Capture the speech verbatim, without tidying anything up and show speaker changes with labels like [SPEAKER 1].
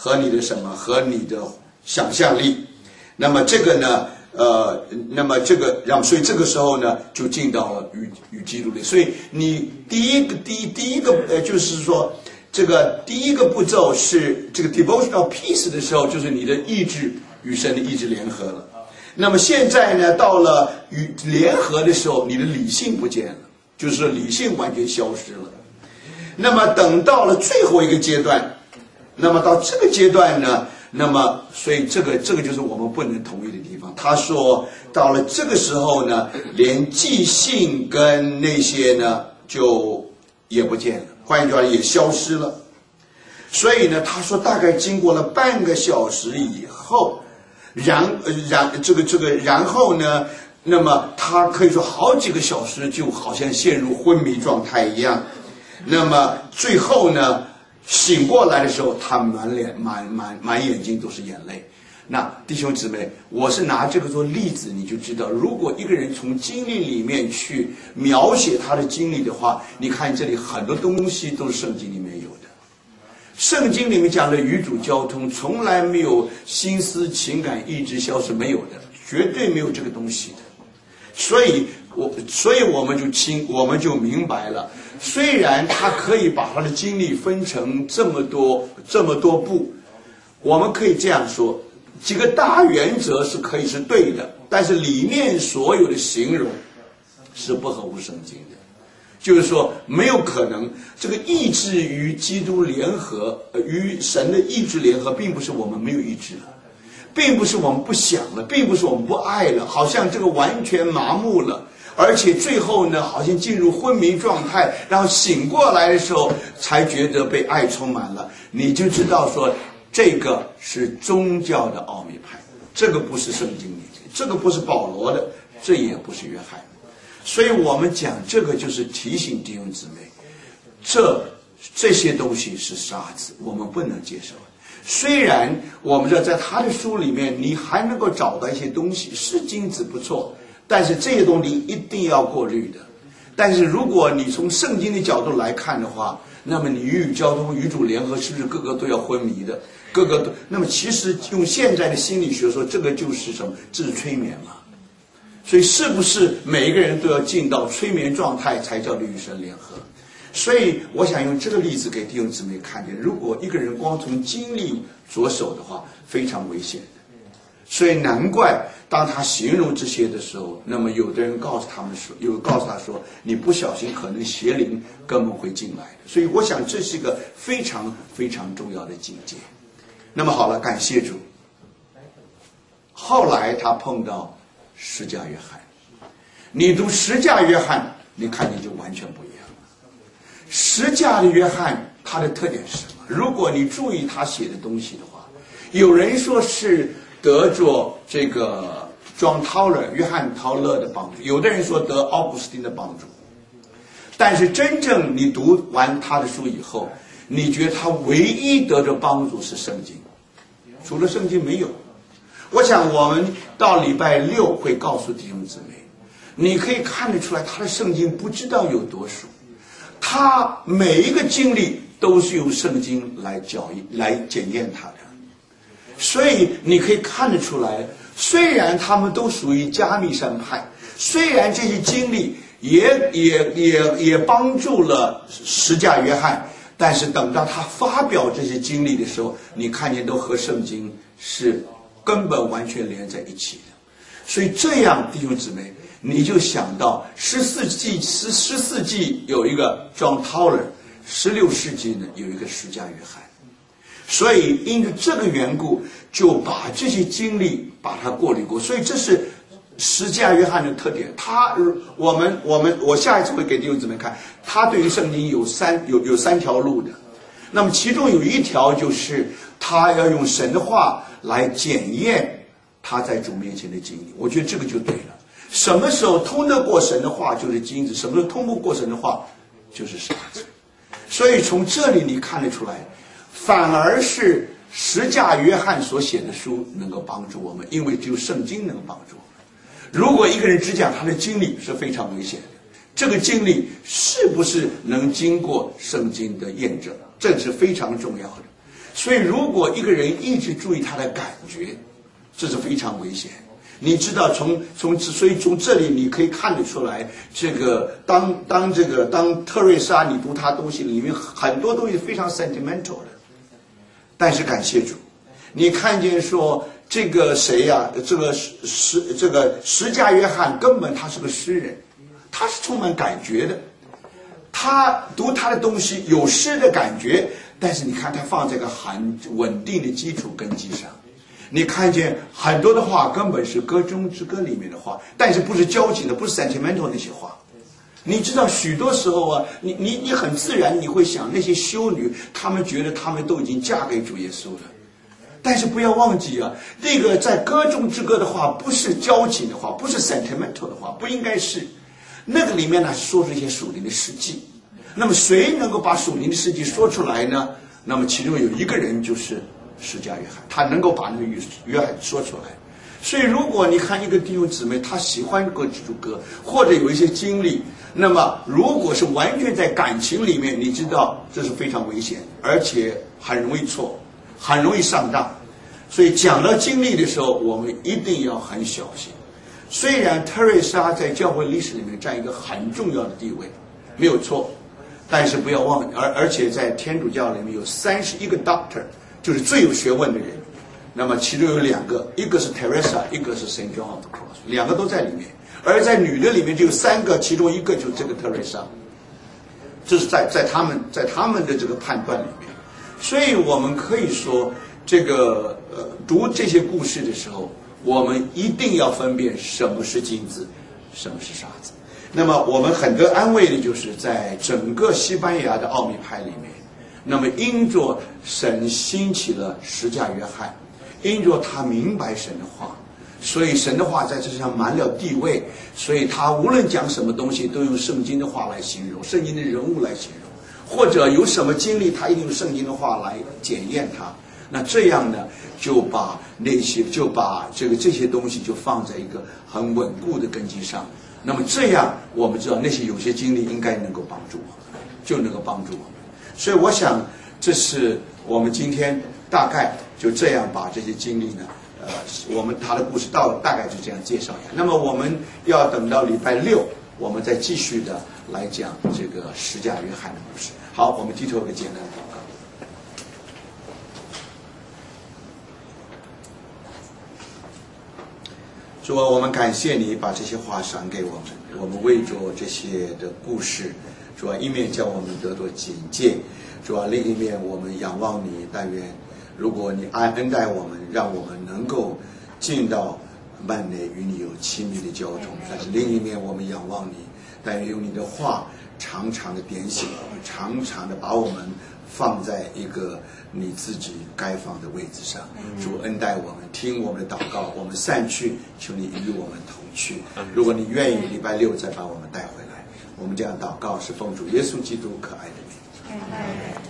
[SPEAKER 1] 和你的什么和你的想象力。那么这个呢，呃，那么这个让所以这个时候呢，就进到了与与基督里。所以你第一个第一第一个呃，就是说这个第一个步骤是这个 devotional peace 的时候，就是你的意志与神的意志联合了。那么现在呢，到了与联合的时候，你的理性不见了，就是理性完全消失了。那么等到了最后一个阶段，那么到这个阶段呢，那么所以这个这个就是我们不能同意的地方。他说到了这个时候呢，连即兴跟那些呢就也不见了，换一句话也消失了。所以呢，他说大概经过了半个小时以后。然然这个这个然后呢，那么他可以说好几个小时就好像陷入昏迷状态一样。那么最后呢，醒过来的时候，他满脸满满满眼睛都是眼泪。那弟兄姊妹，我是拿这个做例子，你就知道，如果一个人从经历里面去描写他的经历的话，你看这里很多东西都是圣经里面有的。圣经里面讲的与主交通，从来没有心思、情感、意志消失，没有的，绝对没有这个东西的。所以我，所以我们就清，我们就明白了。虽然他可以把他的经历分成这么多、这么多步，我们可以这样说，几个大原则是可以是对的，但是里面所有的形容是不合乎圣经的。就是说，没有可能，这个意志与基督联合，呃，与神的意志联合，并不是我们没有意志了，并不是我们不想了，并不是我们不爱了，好像这个完全麻木了，而且最后呢，好像进入昏迷状态，然后醒过来的时候，才觉得被爱充满了。你就知道说，这个是宗教的奥秘派，这个不是圣经里的，这个不是保罗的，这也不是约翰。所以我们讲这个就是提醒弟兄姊妹，这这些东西是沙子，我们不能接受。虽然我们知道在他的书里面你还能够找到一些东西是金子不错，但是这些东西一定要过滤的。但是如果你从圣经的角度来看的话，那么你与交通与主联合，是不是个个都要昏迷的，个个都？那么其实用现在的心理学说，这个就是什么？这是催眠嘛。所以是不是每一个人都要进到催眠状态才叫与神联合？所以我想用这个例子给弟兄姊妹看见，如果一个人光从经历着手的话，非常危险的。所以难怪当他形容这些的时候，那么有的人告诉他们说，有告诉他说，你不小心可能邪灵根本会进来的。所以我想这是一个非常非常重要的境界。那么好了，感谢主。后来他碰到十架约翰，你读十架约翰，你看你就完全不一样了。十架的约翰，他的特点是什么？如果你注意他写的东西的话，有人说是得着这个 John Tauler 约翰陶勒的帮助，有的人说得奥古斯丁的帮助。但是真正你读完他的书以后，你觉得他唯一得着帮助是圣经，除了圣经没有。我想我们到礼拜六会告诉弟兄姊妹，你可以看得出来他的圣经不知道有多少，他每一个经历都是用圣经来教义来检验他的。所以你可以看得出来，虽然他们都属于加密山派，虽然这些经历也也也也帮助了十架约翰，但是等到他发表这些经历的时候，你看见都和圣经是根本完全连在一起的。所以这样弟兄姊妹，你就想到十四纪十十四纪有一个 John Tauler， 十六世纪呢有一个十架约翰。所以因为这个缘故，就把这些经历把它过滤过。所以这是十架约翰的特点。他我们我们我下一次会给弟兄姊妹看，他对于圣经有三有有三条路的。那么其中有一条就是他要用神的话来检验他在主面前的经历。我觉得这个就对了。什么时候通得过神的话就是金子，什么时候通不过神的话就是沙子。所以从这里你看得出来，反而是十架约翰所写的书能够帮助我们，因为只有圣经能帮助我们。如果一个人只讲他的经历是非常危险的，这个经历是不是能经过圣经的验证，这是非常重要的。 所以如果一个人一直注意他的感觉，这是非常危险。你知道从从所以从这里你可以看得出来，这个当当这个当特瑞莎你读她东西里面很多东西非常 sentimental 的，但是感谢主，你看见说这个谁呀、啊？这个十这个十架约翰根本他是个诗人，他是充满感觉的，他读他的东西有诗的感觉，但是你看他放在一个很稳定的基础根基上。你看见很多的话根本是歌中之歌里面的话，但是不是交情的，不是 sentimental 那些话。你知道许多时候啊，你你你很自然你会想那些修女，她们觉得她们都已经嫁给主耶稣了。但是不要忘记啊，那个在歌中之歌的话不是交情的话，不是 sentimental 的话，不应该是。那个里面呢说出一些属灵的事迹。那么谁能够把属灵的事迹说出来呢？那么其中有一个人就是十架约翰，他能够把那个约翰说出来。所以如果你看一个弟兄姊妹他喜欢歌这首歌，或者有一些经历，那么如果是完全在感情里面，你知道这是非常危险，而且很容易错，很容易上当。所以讲到经历的时候，我们一定要很小心。虽然特瑞莎在教会历史里面占一个很重要的地位，没有错，但是不要忘记，而而且在天主教里面有三十一个 doctor， 就是最有学问的人。那么其中有两个，一个是 Teresa， 一个是 Saint John of the Cross， 两个都在里面。而在女的里面就有三个，其中一个就是这个 Teresa， 这是在在他们在他们的这个判断里面。所以我们可以说，这个呃读这些故事的时候，我们一定要分辨什么是金子，什么是沙子。那么我们很得安慰的就是在整个西班牙的奥秘派里面，那么因着神兴起了十架约翰，因着他明白神的话，所以神的话在这上满了地位，所以他无论讲什么东西都用圣经的话来形容，圣经的人物来形容，或者有什么经历他一定用圣经的话来检验他。那这样呢，就把那些就把这个这些东西就放在一个很稳固的根基上。那么这样我们知道那些有些经历应该能够帮助我们，就能够帮助我们。所以我想这是我们今天大概就这样把这些经历呢，呃，我们他的故事到大概就这样介绍一下。那么我们要等到礼拜六，我们再继续的来讲这个十架约翰的故事。好，我们低头有个简单的祷告。主啊，我们感谢你把这些话赏给我们，我们为着这些的故事，主啊，一面叫我们得到警戒，主啊，另一面我们仰望你，但愿如果你安恩待我们，让我们能够进到幔内与你有亲密的交通。但是另一面我们仰望你，但愿用你的话常常的点醒我们，常常的把我们放在一个你自己该放的位置上。主恩待我们，听我们的祷告，我们散去，求你与我们同去。如果你愿意，礼拜六再把我们带回来。我们这样祷告是奉主耶稣基督可爱的名。